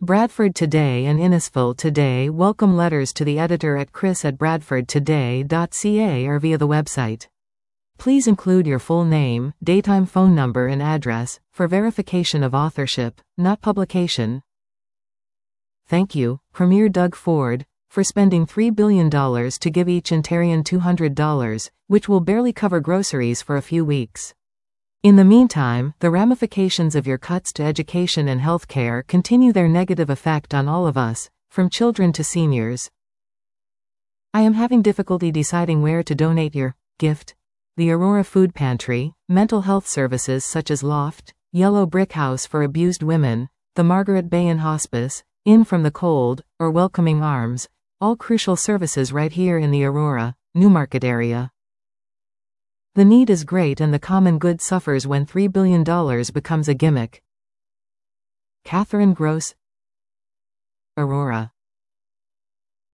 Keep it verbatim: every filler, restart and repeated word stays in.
Bradford Today and Innisfil Today welcome letters to the editor at chris at bradford today dot c a or via the website. Please include your full name, daytime phone number and address, for verification of authorship, not publication. Thank you, Premier Doug Ford, for spending three billion dollars to give each Ontarian two hundred dollars, which will barely cover groceries for a few weeks. In the meantime, the ramifications of your cuts to education and healthcare continue their negative effect on all of us, from children to seniors. I am having difficulty deciding where to donate your gift. The Aurora Food Pantry, mental health services such as Loft, Yellow Brick House for abused women, the Margaret Bayan Hospice, In from the Cold, or Welcoming Arms, all crucial services right here in the Aurora, Newmarket area. The need is great and the common good suffers when three billion dollars becomes a gimmick. Catherine Gross, Aurora.